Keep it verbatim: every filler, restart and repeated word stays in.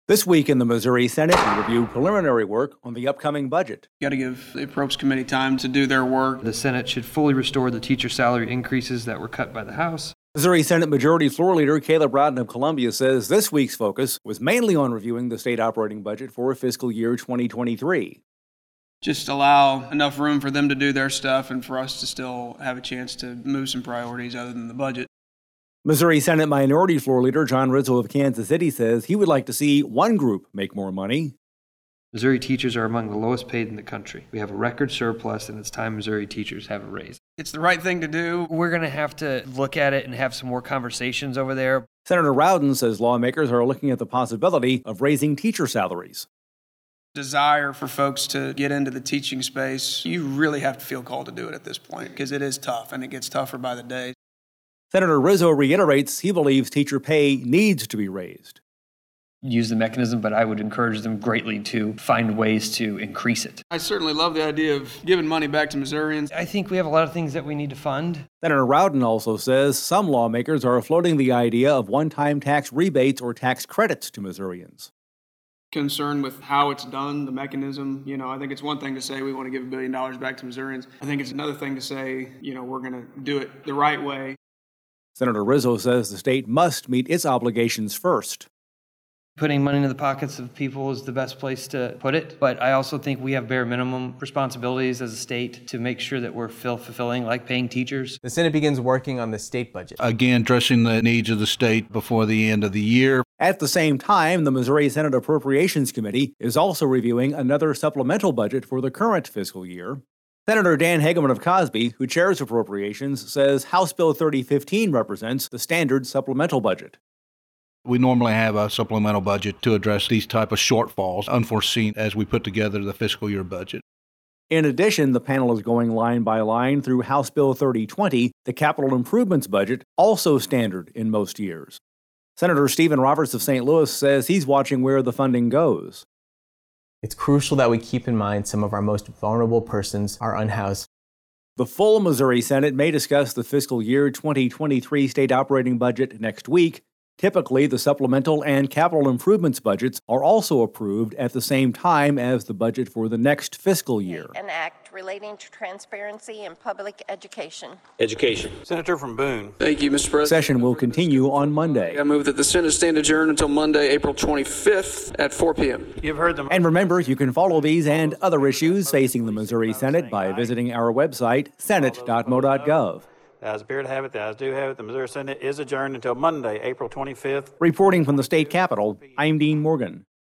This week in the Missouri Senate, we review preliminary work on the upcoming budget. You got to give the Appropriations Committee time to do their work. The Senate should fully restore the teacher salary increases that were cut by the House. Missouri Senate Majority Floor Leader Caleb Rowden of Columbia says this week's focus was mainly on reviewing the state operating budget for fiscal year twenty twenty-three. Just allow enough room for them to do their stuff and for us to still have a chance to move some priorities other than the budget. Missouri Senate Minority Floor Leader John Rizzo of Kansas City says he would like to see one group make more money. Missouri teachers are among the lowest paid in the country. We have a record surplus, and it's time Missouri teachers have a raise. It's the right thing to do. We're going to have to look at it and have some more conversations over there. Senator Rowden says lawmakers are looking at the possibility of raising teacher salaries. Desire for folks to get into the teaching space, you really have to feel called to do it at this point because it is tough, and it gets tougher by the day. Senator Rizzo reiterates he believes teacher pay needs to be raised. Use the mechanism, but I would encourage them greatly to find ways to increase it. I certainly love the idea of giving money back to Missourians. I think we have a lot of things that we need to fund. Senator Rowden also says some lawmakers are floating the idea of one-time tax rebates or tax credits to Missourians. Concerned with how it's done, the mechanism. You know, I think it's one thing to say we want to give a billion dollars back to Missourians. I think it's another thing to say, you know, we're going to do it the right way. Senator Rizzo says the state must meet its obligations first. Putting money into the pockets of people is the best place to put it, but I also think we have bare minimum responsibilities as a state to make sure that we're fulfilling, like paying teachers. The Senate begins working on the state budget. Again, addressing the needs of the state before the end of the year. At the same time, the Missouri Senate Appropriations Committee is also reviewing another supplemental budget for the current fiscal year. Senator Dan Hegeman of Cosby, who chairs Appropriations, says House Bill thirty fifteen represents the standard supplemental budget. We normally have a supplemental budget to address these type of shortfalls, unforeseen, as we put together the fiscal year budget. In addition, the panel is going line by line through House Bill thirty twenty, the capital improvements budget, also standard in most years. Senator Stephen Roberts of Saint Louis says he's watching where the funding goes. It's crucial that we keep in mind some of our most vulnerable persons are unhoused. The full Missouri Senate may discuss the fiscal year twenty twenty-three state operating budget next week. Typically, the supplemental and capital improvements budgets are also approved at the same time as the budget for the next fiscal year. An act relating to transparency in public education. Education. Senator from Boone. Thank you, Mister President. Session will continue on Monday. I move that the Senate stand adjourned until Monday, April twenty-fifth at four p.m. You've heard them. And remember, you can follow these and other issues facing the Missouri Senate by visiting our website, senate dot mo dot gov. The ayes appear to have it, the ayes do have it. The Missouri Senate is adjourned until Monday, April twenty-fifth. Reporting from the state capitol, I'm Dean Morgan.